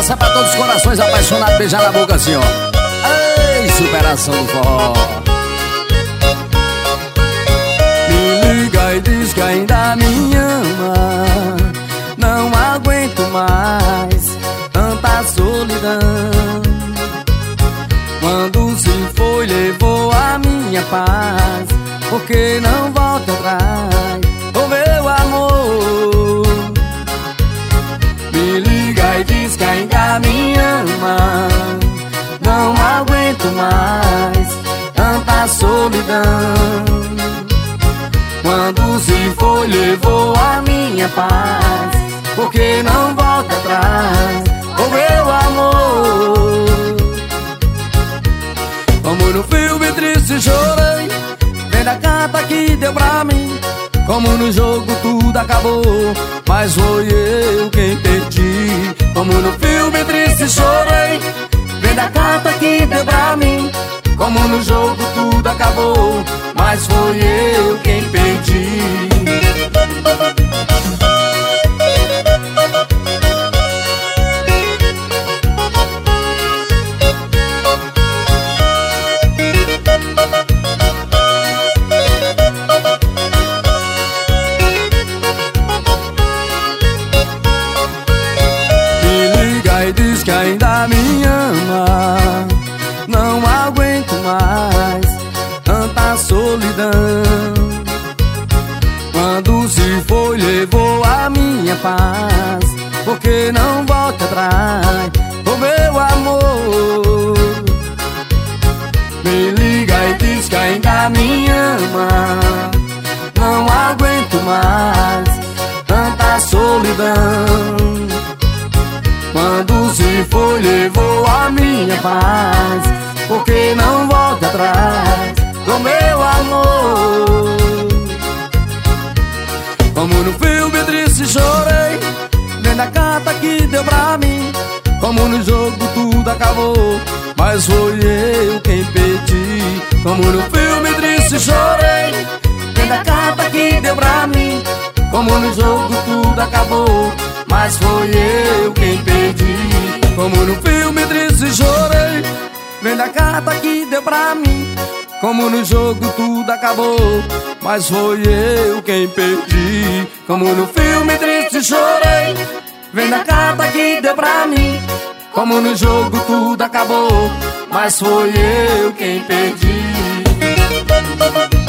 Essa é pra todos os corações apaixonados, beijar na boca assim, ó. Ei, superação do forró. Me liga e diz que ainda me ama. Não aguento mais tanta solidão. Quando se foi, levou a minha paz. Por que não volta atrás, oh meu amor? Me liga e diz que ainda me ama. Não aguento mais tanta solidão. Quando se foi, levou a minha paz. Por que não volta atrás, oh meu amor? Como no filme triste chorei, vendo a carta que deu pra mim. Como no jogo tudo acabou, mas foi eu quem perdi. Como no filme triste chorei, vendo a carta que deu pra mim. Como no jogo tudo acabou, mas foi eu quem perdi. E diz que ainda me ama. Não aguento mais tanta solidão. Quando se foi, levou a minha paz. Por que não volta atrás, oh meu amor? Me liga e diz que ainda me ama. Não aguento mais tanta solidão. Quando se foi, levou a minha paz. Por que não volta atrás, oh meu amor? Como no filme triste chorei, vendo a carta que deu pra mim. Como no jogo tudo acabou, mas foi eu quem perdi. Como no filme triste chorei, vendo a carta que deu pra mim. Como no jogo tudo acabou, mas foi eu quem perdi. Como no filme triste chorei, vendo a carta que deu pra mim. Como no jogo tudo acabou, mas foi eu quem perdi. Como no filme triste chorei, vendo a carta que deu pra mim. Como no jogo tudo acabou, mas foi eu quem perdi.